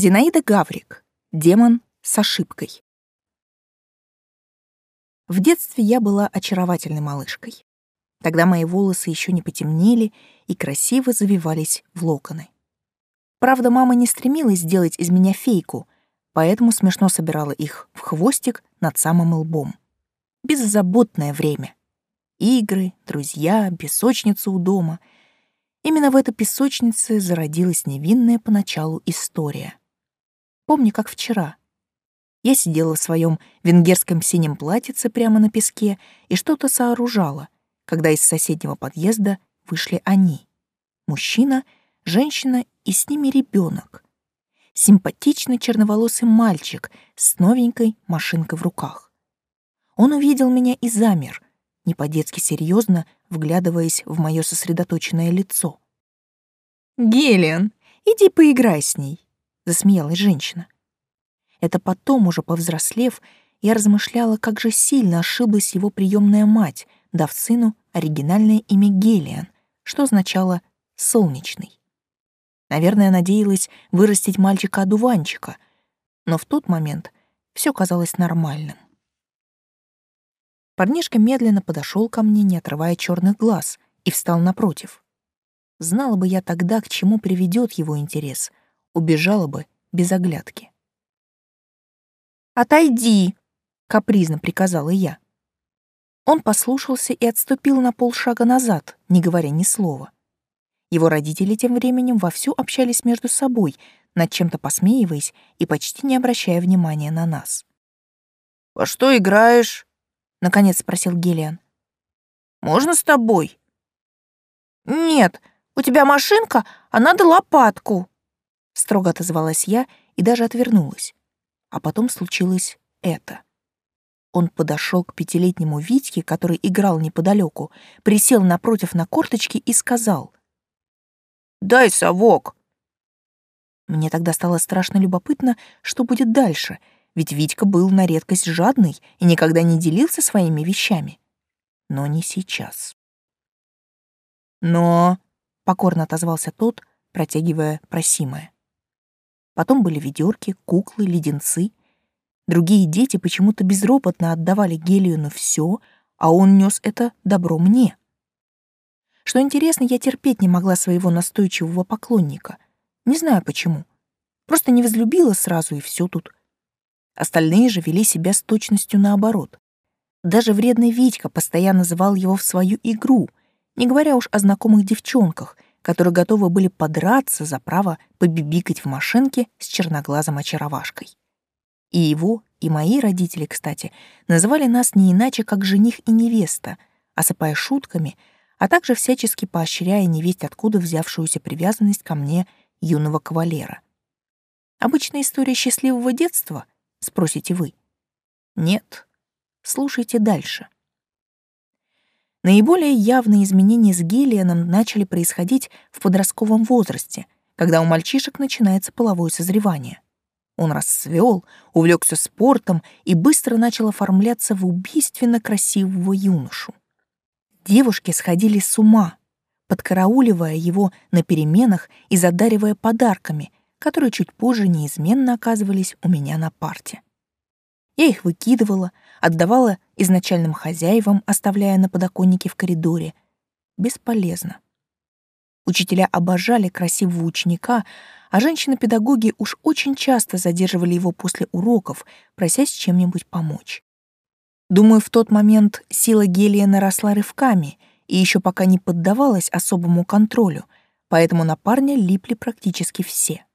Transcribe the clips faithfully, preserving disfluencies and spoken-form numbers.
Зинаида Гаврик. Демон с ошибкой. В детстве я была очаровательной малышкой. Тогда мои волосы еще не потемнели и красиво завивались в локоны. Правда, мама не стремилась сделать из меня фейку, поэтому смешно собирала их в хвостик над самым лбом. Беззаботное время. Игры, друзья, песочница у дома. Именно в этой песочнице зародилась невинная поначалу история. Помню, как вчера. Я сидела в своем венгерском синем платьице прямо на песке и что-то сооружала, когда из соседнего подъезда вышли они. Мужчина, женщина и с ними ребенок. Симпатичный черноволосый мальчик с новенькой машинкой в руках. Он увидел меня и замер, не по-детски серьезно вглядываясь в мое сосредоточенное лицо. «Гелиан, иди поиграй с ней», — засмеялась женщина. Это потом, уже повзрослев, я размышляла, как же сильно ошиблась его приемная мать, дав сыну оригинальное имя Гелиан, что означало «солнечный». Наверное, надеялась вырастить мальчика-одуванчика, но в тот момент все казалось нормальным. Парнишка медленно подошел ко мне, не отрывая черных глаз, и встал напротив. Знала бы я тогда, к чему приведет его интерес, убежала бы без оглядки. «Отойди!» — капризно приказала я. Он послушался и отступил на полшага назад, не говоря ни слова. Его родители тем временем вовсю общались между собой, над чем-то посмеиваясь и почти не обращая внимания на нас. «Во что играешь?» — наконец спросил Гелиан. «Можно с тобой?» «Нет, у тебя машинка, а надо лопатку», — строго отозвалась я и даже отвернулась. А потом случилось это. Он подошел к пятилетнему Витьке, который играл неподалеку, присел напротив на корточки и сказал: «Дай совок». Мне тогда стало страшно любопытно, что будет дальше, ведь Витька был на редкость жадный и никогда не делился своими вещами. Но не сейчас. «Но...» — покорно отозвался тот, протягивая просимое. Потом были ведерки, куклы, леденцы. Другие дети почему-то безропотно отдавали Гелиону все, а он нес это добро мне. Что интересно, я терпеть не могла своего настойчивого поклонника. Не знаю почему. Просто не возлюбила сразу, и все тут. Остальные же вели себя с точностью наоборот. Даже вредный Витька постоянно звал его в свою игру, не говоря уж о знакомых девчонках, которые готовы были подраться за право побибикать в машинке с черноглазым очаровашкой. И его, и мои родители, кстати, называли нас не иначе, как жених и невеста, осыпая шутками, а также всячески поощряя невесть откуда взявшуюся привязанность ко мне юного кавалера. Обычная история счастливого детства, спросите вы? Нет. Слушайте дальше. Наиболее явные изменения с Гелианом начали происходить в подростковом возрасте, когда у мальчишек начинается половое созревание. Он расцвел, увлекся спортом и быстро начал оформляться в убийственно красивого юношу. Девушки сходили с ума, подкарауливая его на переменах и задаривая подарками, которые чуть позже неизменно оказывались у меня на парте. Я их выкидывала, отдавала изначальным хозяевам, оставляя на подоконнике в коридоре. Бесполезно. Учителя обожали красивого ученика, а женщины-педагоги уж очень часто задерживали его после уроков, просясь чем-нибудь помочь. Думаю, в тот момент сила Гелиана росла рывками и еще пока не поддавалась особому контролю, поэтому на парня липли практически все.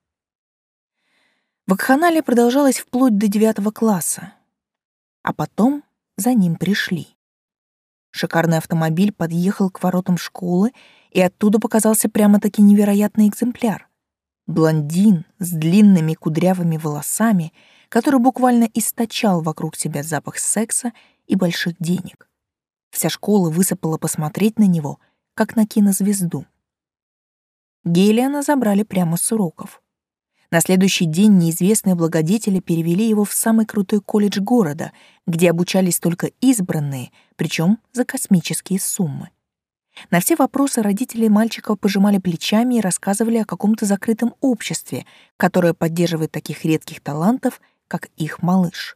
Вакханалия продолжалась вплоть до девятого класса, а потом за ним пришли. Шикарный автомобиль подъехал к воротам школы, и оттуда показался прямо-таки невероятный экземпляр. Блондин с длинными кудрявыми волосами, который буквально источал вокруг себя запах секса и больших денег. Вся школа высыпала посмотреть на него, как на кинозвезду. Гелиана забрали прямо с уроков. На следующий день неизвестные благодетели перевели его в самый крутой колледж города, где обучались только избранные, причем за космические суммы. На все вопросы родители мальчика пожимали плечами и рассказывали о каком-то закрытом обществе, которое поддерживает таких редких талантов, как их малыш.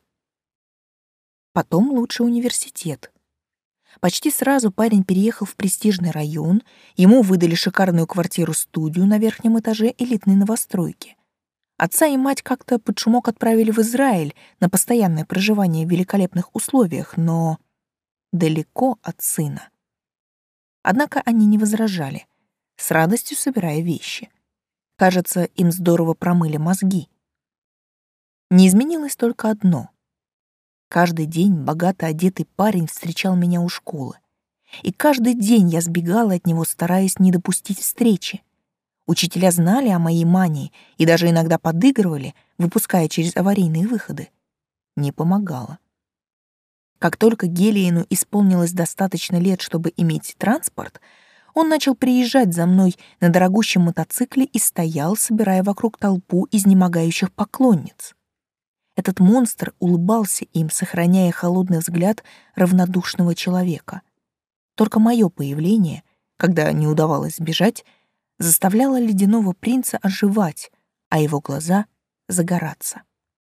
Потом лучший университет. Почти сразу парень переехал в престижный район, ему выдали шикарную квартиру-студию на верхнем этаже элитной новостройки. Отца и мать как-то под шумок отправили в Израиль на постоянное проживание в великолепных условиях, но далеко от сына. Однако они не возражали, с радостью собирая вещи. Кажется, им здорово промыли мозги. Не изменилось только одно. Каждый день богато одетый парень встречал меня у школы. И каждый день я сбегала от него, стараясь не допустить встречи. Учителя знали о моей мании и даже иногда подыгрывали, выпуская через аварийные выходы. Не помогало. Как только Гелиену исполнилось достаточно лет, чтобы иметь транспорт, он начал приезжать за мной на дорогущем мотоцикле и стоял, собирая вокруг толпу изнемогающих поклонниц. Этот монстр улыбался им, сохраняя холодный взгляд равнодушного человека. Только мое появление, когда не удавалось сбежать, заставляло ледяного принца оживать, а его глаза загораться.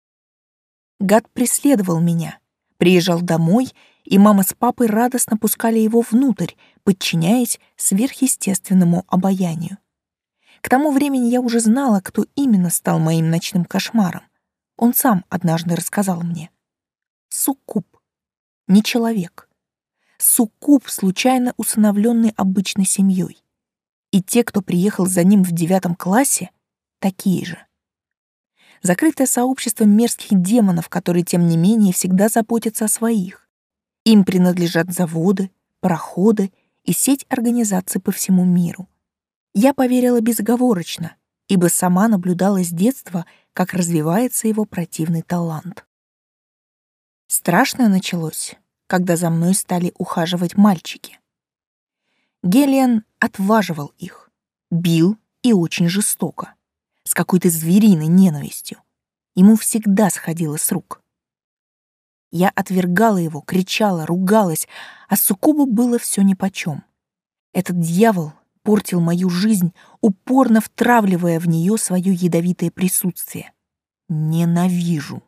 Гад преследовал меня, приезжал домой, и мама с папой радостно пускали его внутрь, подчиняясь сверхъестественному обаянию. К тому времени я уже знала, кто именно стал моим ночным кошмаром. Он сам однажды рассказал мне. Суккуб, не человек. Суккуб, случайно усыновленный обычной семьей. И те, кто приехал за ним в девятом классе, такие же. Закрытое сообщество мерзких демонов, которые, тем не менее, всегда заботятся о своих. Им принадлежат заводы, пароходы и сеть организаций по всему миру. Я поверила безоговорочно, ибо сама наблюдала с детства, как развивается его противный талант. Страшное началось, когда за мной стали ухаживать мальчики. Гелиан отваживал их, бил и очень жестоко, с какой-то звериной ненавистью. Ему всегда сходило с рук. Я отвергала его, кричала, ругалась, а суккубу было все нипочем. Этот дьявол портил мою жизнь, упорно втравливая в нее свое ядовитое присутствие. Ненавижу.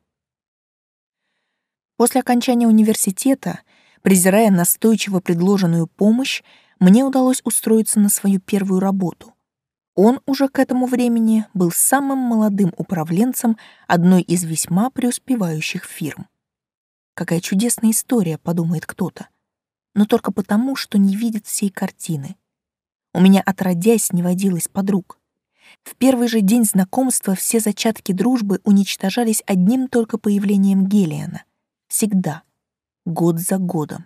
После окончания университета, презирая настойчиво предложенную помощь, мне удалось устроиться на свою первую работу. Он уже к этому времени был самым молодым управленцем одной из весьма преуспевающих фирм. Какая чудесная история, подумает кто-то, но только потому, что не видит всей картины. У меня отродясь не водилось подруг. В первый же день знакомства все зачатки дружбы уничтожались одним только появлением Гелиана. Всегда. Год за годом.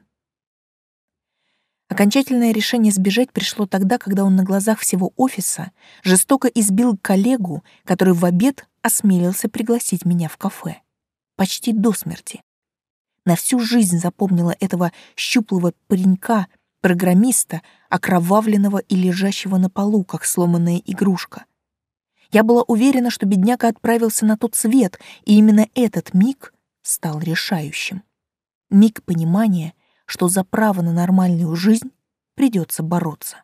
Окончательное решение сбежать пришло тогда, когда он на глазах всего офиса жестоко избил коллегу, который в обед осмелился пригласить меня в кафе. Почти до смерти. На всю жизнь запомнила этого щуплого паренька, программиста, окровавленного и лежащего на полу, как сломанная игрушка. Я была уверена, что бедняга отправился на тот свет, и именно этот миг стал решающим. Миг понимания, что за право на нормальную жизнь придется бороться.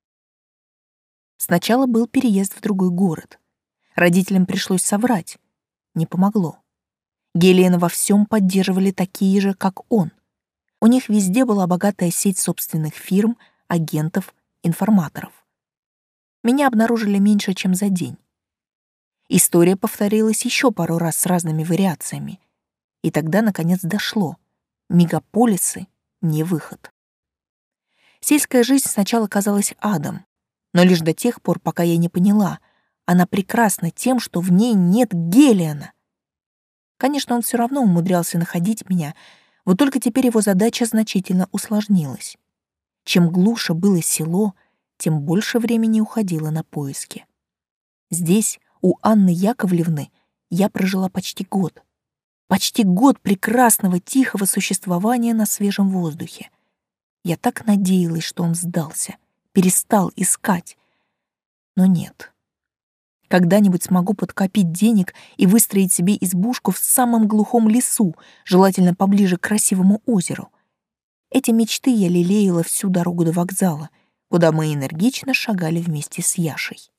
Сначала был переезд в другой город. Родителям пришлось соврать. Не помогло. Гелиана во всем поддерживали такие же, как он. У них везде была богатая сеть собственных фирм, агентов, информаторов. Меня обнаружили меньше, чем за день. История повторилась еще пару раз с разными вариациями. И тогда, наконец, дошло. Мегаполисы — не выход. Сельская жизнь сначала казалась адом, но лишь до тех пор, пока я не поняла, она прекрасна тем, что в ней нет Гелиана. Конечно, он все равно умудрялся находить меня, вот только теперь его задача значительно усложнилась. Чем глуше было село, тем больше времени уходило на поиски. Здесь, у Анны Яковлевны, я прожила почти год. Почти год прекрасного, тихого существования на свежем воздухе. Я так надеялась, что он сдался, перестал искать. Но нет. Когда-нибудь смогу подкопить денег и выстроить себе избушку в самом глухом лесу, желательно поближе к красивому озеру. Эти мечты я лелеяла всю дорогу до вокзала, куда мы энергично шагали вместе с Яшей.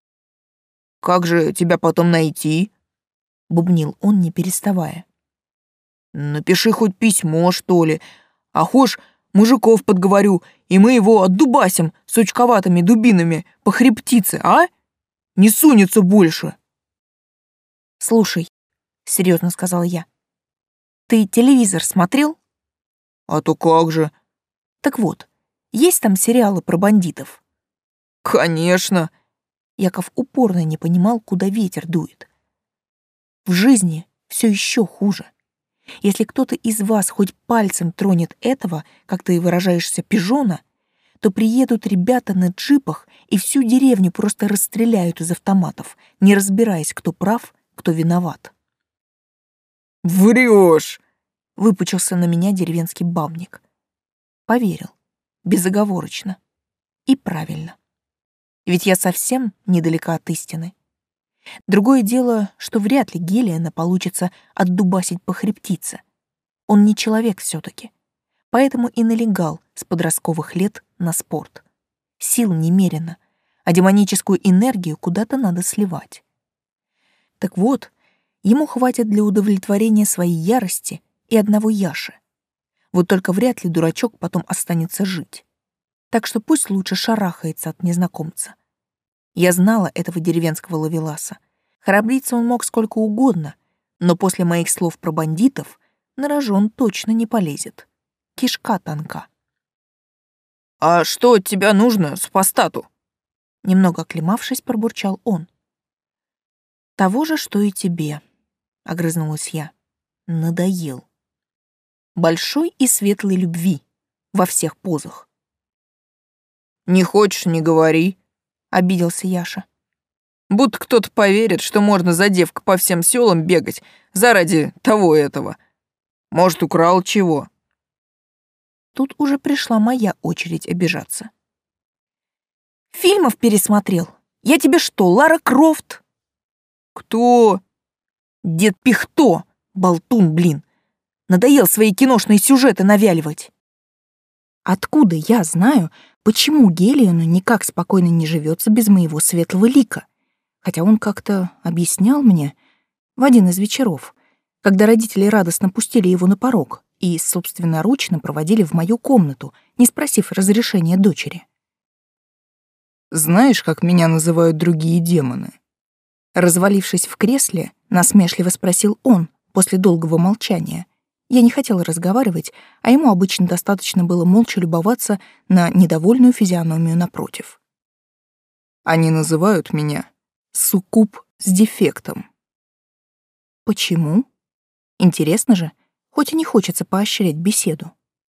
«Как же тебя потом найти?» — бубнил он, не переставая. «Напиши хоть письмо, что ли. А хошь, мужиков подговорю, и мы его отдубасим сучковатыми дубинами по хребтице, а? Не сунется больше!» «Слушай», — серьезно сказала я, — «ты телевизор смотрел?» «А то как же?» «Так вот, есть там сериалы про бандитов?» «Конечно!» Яков упорно не понимал, куда ветер дует. «В жизни все еще хуже. Если кто-то из вас хоть пальцем тронет этого, как ты выражаешься, пижона, то приедут ребята на джипах и всю деревню просто расстреляют из автоматов, не разбираясь, кто прав, кто виноват». «Врешь!» — выпучился на меня деревенский бабник. Поверил. Безоговорочно. И правильно. Ведь я совсем недалека от истины. Другое дело, что вряд ли Гелиана получится отдубасить по хребтице. Он не человек все-таки. Поэтому и налегал с подростковых лет на спорт. Сил немерено, а демоническую энергию куда-то надо сливать. Так вот, ему хватит для удовлетворения своей ярости и одного Яши. Вот только вряд ли дурачок потом останется жить. Так что пусть лучше шарахается от незнакомца. Я знала этого деревенского ловеласа. Храбриться он мог сколько угодно, но после моих слов про бандитов на рожон точно не полезет. Кишка тонка. «А что от тебя нужно, супостату?» Немного оклемавшись, пробурчал он. «Того же, что и тебе», — огрызнулась я. «Надоел. Большой и светлой любви во всех позах». «Не хочешь — не говори», — обиделся Яша. «Будто кто-то поверит, что можно за девкой по всем селам бегать заради того этого. Может, украл чего?» Тут уже пришла моя очередь обижаться. «Фильмов пересмотрел. Я тебе что, Лара Крофт?» «Кто?» «Дед Пихто, болтун, блин. Надоел свои киношные сюжеты навяливать». Откуда я знаю, почему Гелиану никак спокойно не живется без моего светлого лика? Хотя он как-то объяснял мне в один из вечеров, когда родители радостно пустили его на порог и собственноручно проводили в мою комнату, не спросив разрешения дочери. «Знаешь, как меня называют другие демоны?» Развалившись в кресле, насмешливо спросил он после долгого молчания. Я не хотела разговаривать, а ему обычно достаточно было молча любоваться на недовольную физиономию напротив. «Они называют меня суккуб с дефектом». «Почему? Интересно же, хоть и не хочется поощрять беседу».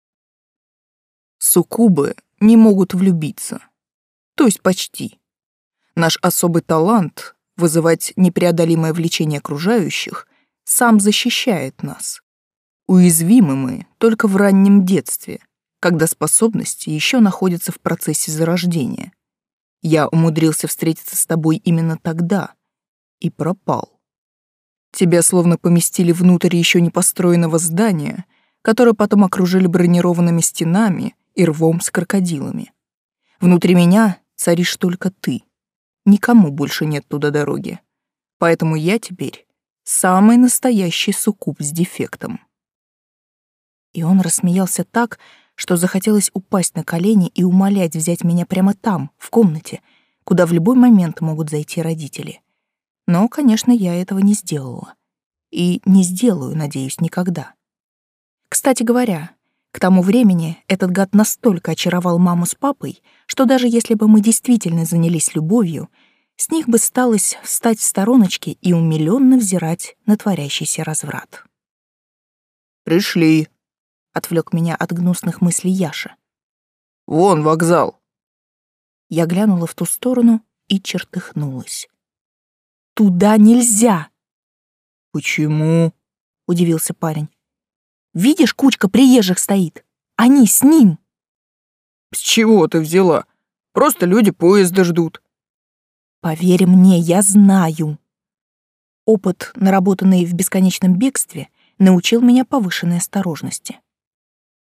«Суккубы не могут влюбиться. То есть почти. Наш особый талант — вызывать непреодолимое влечение окружающих — сам защищает нас. Уязвимы мы только в раннем детстве, когда способности еще находятся в процессе зарождения. Я умудрился встретиться с тобой именно тогда и пропал. Тебя словно поместили внутрь еще не построенного здания, которое потом окружили бронированными стенами и рвом с крокодилами. Внутри меня царишь только ты. Никому больше нет туда дороги. Поэтому я теперь самый настоящий суккуб с дефектом». И он рассмеялся так, что захотелось упасть на колени и умолять взять меня прямо там, в комнате, куда в любой момент могут зайти родители. Но, конечно, я этого не сделала. И не сделаю, надеюсь, никогда. Кстати говоря, к тому времени этот гад настолько очаровал маму с папой, что даже если бы мы действительно занялись любовью, с них бы сталось встать в стороночке и умилённо взирать на творящийся разврат. «Пришли», — отвлек меня от гнусных мыслей Яша. «Вон вокзал». Я глянула в ту сторону и чертыхнулась. «Туда нельзя!» «Почему?» — удивился парень. «Видишь, кучка приезжих стоит. Они с ним!» «С чего ты взяла? Просто люди поезда ждут». «Поверь мне, я знаю». Опыт, наработанный в бесконечном бегстве, научил меня повышенной осторожности.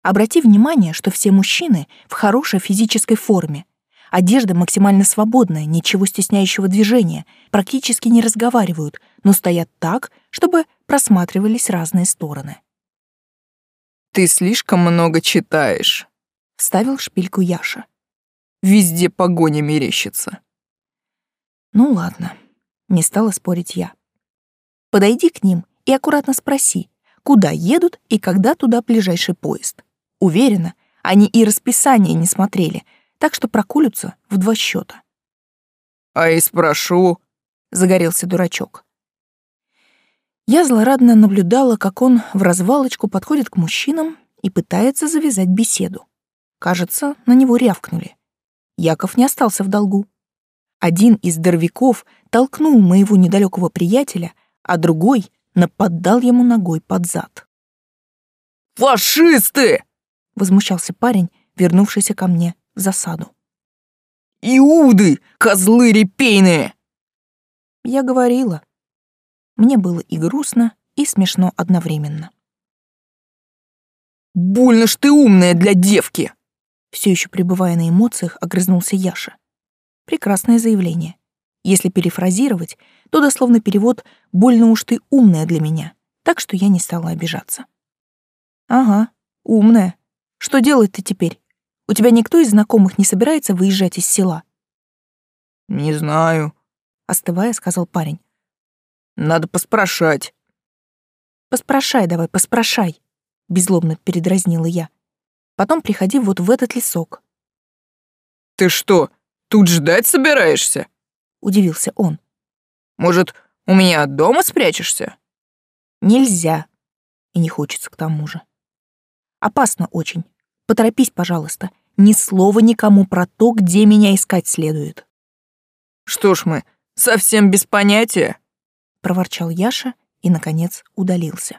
Обрати внимание, что все мужчины в хорошей физической форме. Одежда максимально свободная, ничего стесняющего движения, практически не разговаривают, но стоят так, чтобы просматривались разные стороны. «Ты слишком много читаешь», — вставил шпильку Яша. «Везде погоня мерещится». Ну ладно, не стала спорить я. Подойди к ним и аккуратно спроси, куда едут и когда туда ближайший поезд. Уверена, они и расписание не смотрели, так что проколются в два счета. «А и спрошу», — загорелся дурачок. Я злорадно наблюдала, как он в развалочку подходит к мужчинам и пытается завязать беседу. Кажется, на него рявкнули. Яков не остался в долгу. Один из здоровяков толкнул моего недалекого приятеля, а другой нападал ему ногой под зад. «Фашисты!» — возмущался парень, вернувшийся ко мне в засаду. «Иуды! Козлы репейные!» Я говорила. Мне было и грустно, и смешно одновременно. «Больно ж ты умная для девки!» Все еще пребывая на эмоциях, огрызнулся Яша. Прекрасное заявление. Если перефразировать, то дословно перевод «больно уж ты умная для меня», так что я не стала обижаться. «Ага, умная. Что делать-то теперь? У тебя никто из знакомых не собирается выезжать из села?» «Не знаю», — остывая, сказал парень. «Надо поспрашать». «Поспрашай давай, поспрашай», — беззлобно передразнила я. «Потом приходи вот в этот лесок». «Ты что, тут ждать собираешься?» — удивился он. «Может, у меня дома спрячешься?» «Нельзя. И не хочется к тому же. Опасно очень. Поторопись, пожалуйста. Ни слова никому про то, где меня искать следует». «Что ж мы, совсем без понятия?» — проворчал Яша и, наконец, удалился.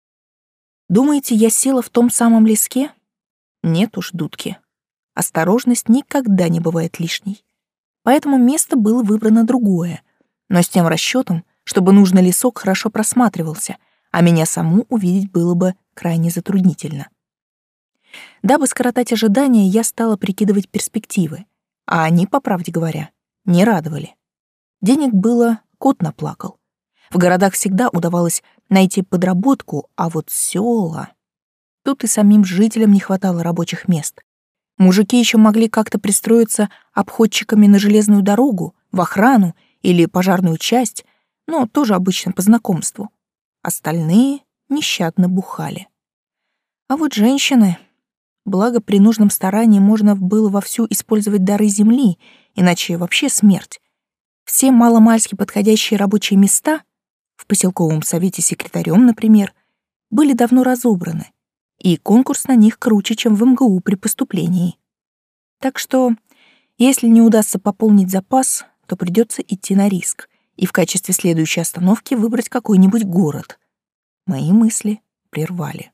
«Думаете, я села в том самом леске? Нет уж, дудки. Осторожность никогда не бывает лишней. Поэтому место было выбрано другое, но с тем расчетом, чтобы нужный лесок хорошо просматривался, а меня саму увидеть было бы крайне затруднительно. Дабы скоротать ожидания, я стала прикидывать перспективы, а они, по правде говоря, не радовали. Денег было, кот наплакал. В городах всегда удавалось найти подработку, а вот села... Тут и самим жителям не хватало рабочих мест. Мужики еще могли как-то пристроиться обходчиками на железную дорогу, в охрану или пожарную часть, но тоже обычно по знакомству. Остальные нещадно бухали. А вот женщины... Благо, при нужном старании можно было вовсю использовать дары земли, иначе вообще смерть. Все маломальски подходящие рабочие места, в поселковом совете секретарем, например, были давно разобраны, и конкурс на них круче, чем в эм гэ у при поступлении. Так что, если не удастся пополнить запас, то придется идти на риск и в качестве следующей остановки выбрать какой-нибудь город. Мои мысли прервали.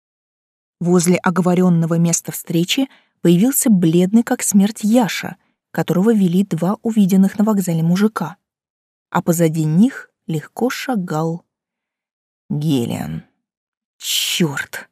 Возле оговоренного места встречи появился бледный как смерть Яша, которого вели два увиденных на вокзале мужика. А позади них легко шагал Гелиан. Чёрт!